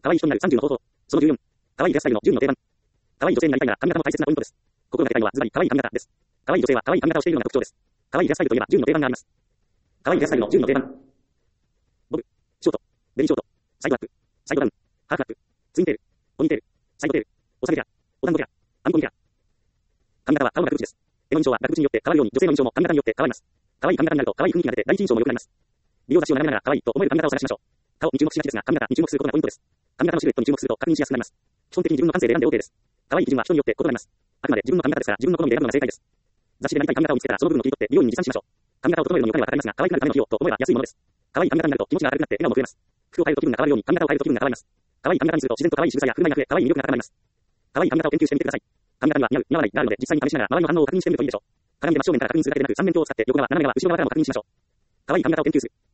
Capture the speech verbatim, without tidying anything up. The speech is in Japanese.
可愛い人になるさんじゅうの方法。そのじゅうよん。可愛いヘアスタイルのじゅうの定番。可愛い女性になりたいなら髪型も大切なポイントです。心がけたいのはズバリ可愛い髪型です。可愛い女性は可愛い髪型をしているのが特徴です。可愛いヘアスタイルといえばじゅうの定番があります。可愛いヘアスタイルのじゅうの定番。ボブ、ショート、ベリーショート、サイドアップ、サイドダウン、ハーフアップ、ツインテール、ポニーテール、サイドテール、お下げケア、お団子ケア、アンコミケア。髪型は顔の額縁です。絵の印象は額縁によって変わるように女性の印象も髪型によって変わります。可愛い髪型になると可愛い雰囲気が出て第一印象も良くなります。美容雑誌を眺めながら可愛いと思える髪型を探しましょう。顔に注目しがちですが髪型に注目することがポイントです。髪型のシルエットに注目すると確認しやすくなります。基本的に自分の感性で選んで OK です。可愛い基準は人によって異なります。あくまで自分の髪型ですから自分の好みで選ぶのが正解です。雑誌でなりたい髪型を見つけたらその部分を切り取って美容院に持参しましょう。髪型を整えるのにお金はかかりますが可愛くなるための費用と思えば安いものです。可愛い髪型になると気持ちが明るくなって笑顔も増えます。服を変えると気分が変わるように髪型を変えると気分が変わります。可愛い髪型にすると自然と可愛い仕草や振る舞いが増え可愛い魅力が高まります。可愛い髪型を研究してみてください。髪型には似合う、似合わないがあるので実際に試しながら周りの反応を確認してみるといいでしょう。鏡で真正面から確認するだけでなく三面鏡を使って横側、斜め側、後ろ側からも確認しましょう。可愛い髪型を研究する。